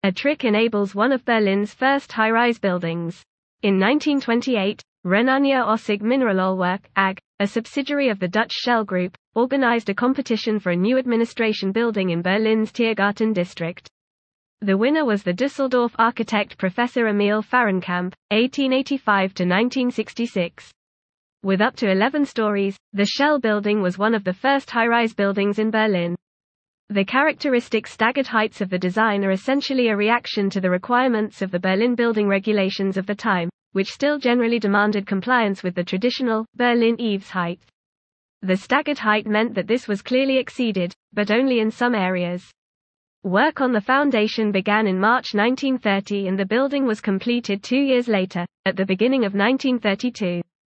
A trick enables one of Berlin's first high-rise buildings. In 1928, Rhenania Ossig Mineralölwerk AG, a subsidiary of the Dutch Shell Group, organized a competition for a new administration building in Berlin's Tiergarten district. The winner was the Düsseldorf architect Professor Emil Fahrenkamp, 1885–1966. With up to 11 stories, the Shell building was one of the first high-rise buildings in Berlin. The characteristic staggered heights of the design are essentially a reaction to the requirements of the Berlin building regulations of the time, which still generally demanded compliance with the traditional Berlin eaves height. The staggered height meant that this was clearly exceeded, but only in some areas. Work on the foundation began in March 1930 and the building was completed 2 years later, at the beginning of 1932.